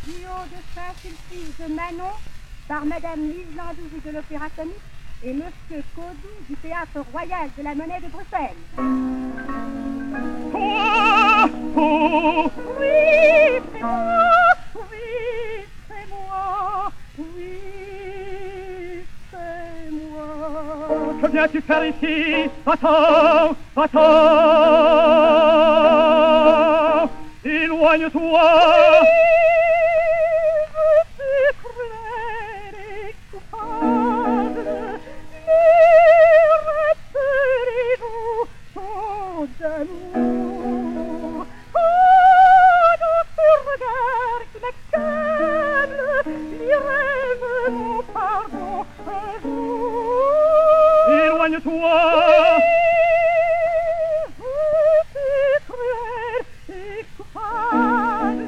duo de Saint-Sulpice de Manon par Madame Lise Landouzy de l'Opéra Comique et Monsieur Caudy du Théâtre Royal de la Monnaie de Bruxelles. Toi, oh, oui, c'est moi, oui, c'est moi, oui, c'est moi. que viens-tu faire ici? Attends, éloigne-toi. D'amour, oh, dans ce regard qui m'accable, l'irait mon pardon un jour. Éloigne-toi. Vous êtes cruel et coupable.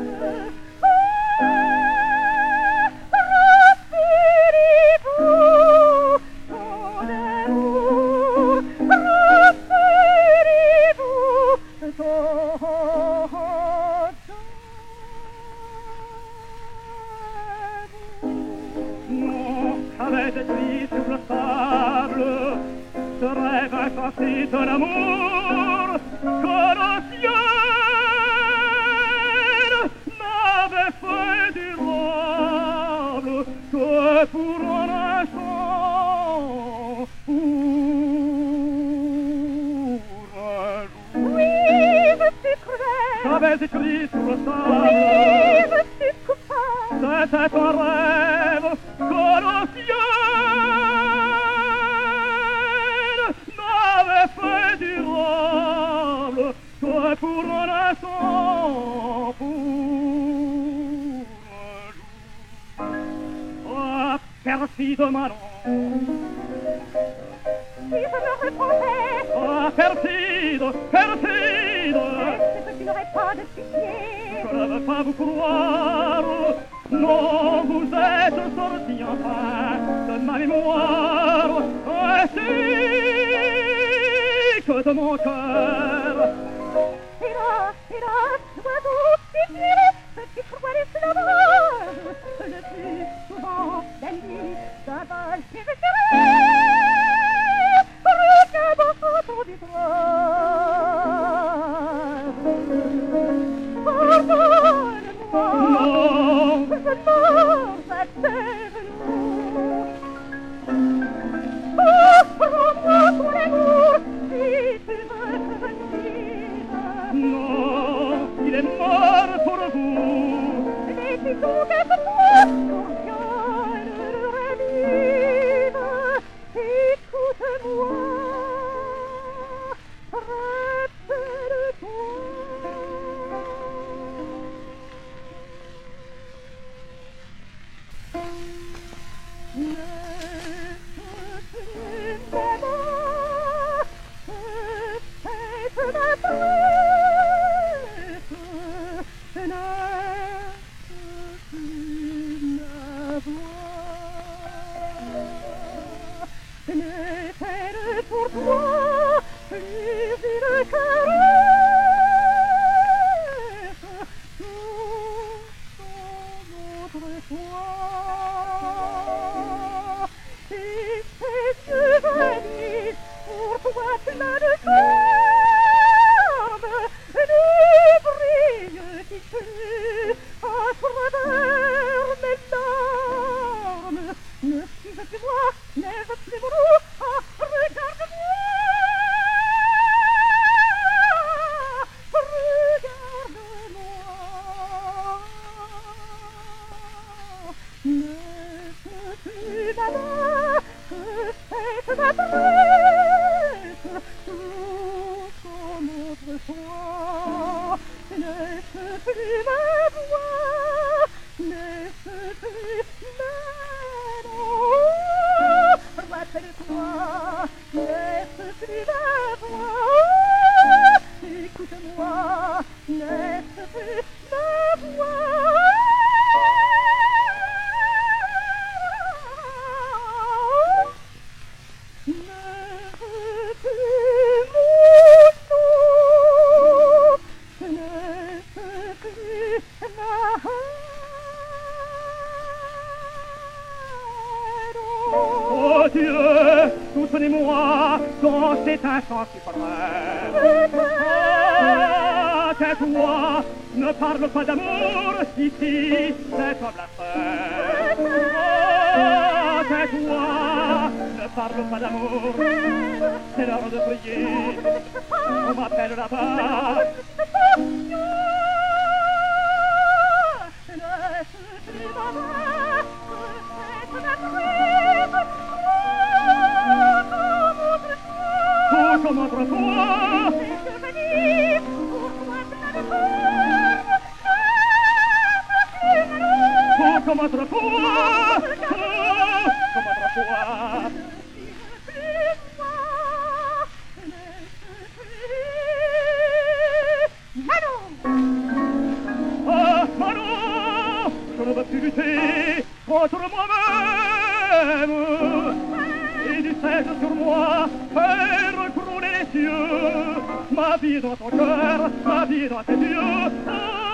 Retirez-vous ton amour, Avec écrit sur le sable ce rêve infantil d'un amour que le ciel n'avait fait durable que pour un instant, pour un jour. oui, je suis cruel. J'avais écrit sur le sable, Oui, je suis coupable. c'était un rêve que le ciel n'avait fait durable que pour un instant, pour un jour. Oh, perfide Manon, Si je me repentais, oh, perfide, est-ce que tu n'aurais pas de pitié? je ne veux pas vous croire. Non, vous êtes sorti enfin de ma mémoire, ainsi que de mon cœur. Hélas, l'oiseau siffle, petit poil sauvage, le plus souvent la nuit s'avale et je serai regardant ton visage. Pardonne-moi, Non, je meurs à tes genoux. Oh, prends-moi ton amour, si tu veux revenir. non, il est mort pour vous. Laissez donc à ce toi, pour que le revive. Écoute-moi, rappelle-toi. Pour toi, plus une caresse, tout en autre fois. Et ces yeux vanissent, pour toi plein de charme, ne brillent si tu à travers mes larmes. Ne suis-je plus moi, n'ai-je plus mon loup, ah, regarde-moi, n'est-ce plus là-bas que cette adresse, tout comme autrefois, n'est-ce plus ma voix, n'est-ce plus ma nom, rappelle-toi, n'est-ce plus ma voix, écoute-moi, n'est-ce plus ma voix. No. cieux, soutenez-moi dans cet instant suprême. Ah, tais-toi, ne parle pas d'amour ici, c'est un blasphème. Ah, tais-toi, ne parle pas d'amour, c'est l'heure de prier, on m'appelle là-bas. Tout comme autrefois, tout comme autrefois, comme autrefois. Ah, Manon, je ne veux plus lutter contre moi-même. Et du sèche sur moi, faire crouler les cieux. Ma vie dans ton cœur, ma vie dans tes yeux.